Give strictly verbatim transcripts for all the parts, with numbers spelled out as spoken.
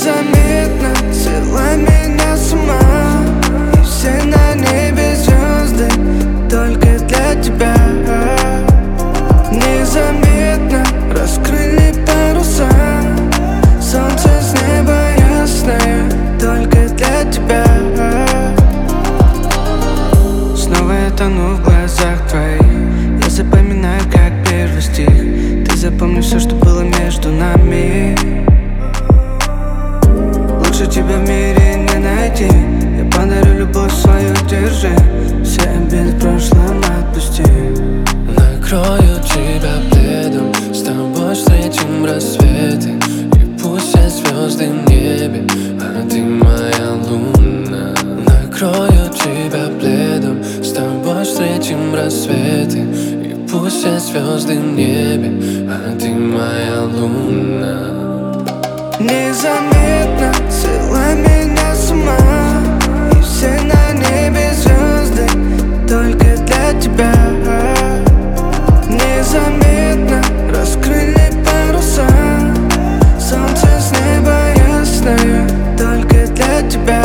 Незаметно свела меня с ума, и все на небе звезды только для тебя. Незаметно раскрыли паруса, солнце с неба ясное только для тебя. Снова я тону в глазах твоих, я запоминаю как первый стих. Ты запомни все, что было между нами. Лучше тебя в мире не найти. Я подарю любовь свою, держи. Все обиды в прошлом отпусти. Накрою тебя пледом, с тобой встретим рассветы. И пусть все звезды в небе, а ты моя луна. Накрою тебя пледом, с тобой встретим рассветы. И пусть все звезды в небе, а ты моя луна. Незаметно свела меня с ума, и все на небе звезды только для тебя. Незаметно раскрыли паруса, солнце с неба ясное только для тебя.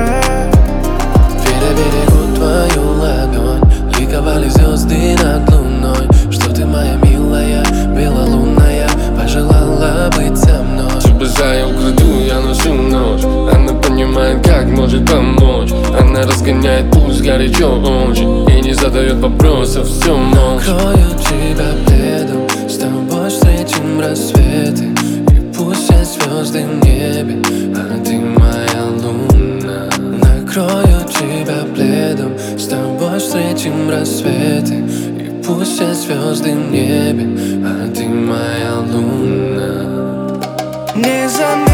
Веря берегу твою ладонь, ликовали звезды над луной. Что ты моя милая, белолунная, пожелала быть со мной. Я украду, я ношу нож. Она понимает, как может помочь. Она разгоняет пульс горячо очень и не задает вопросов, все молча. Накрою тебя пледом, с тобой встретим рассветы. И пусть все звезды в небе, а ты моя луна. Накрою тебя пледом, с тобой встретим рассветы. И пусть все звезды в небе, а ты моя луна. Незаметно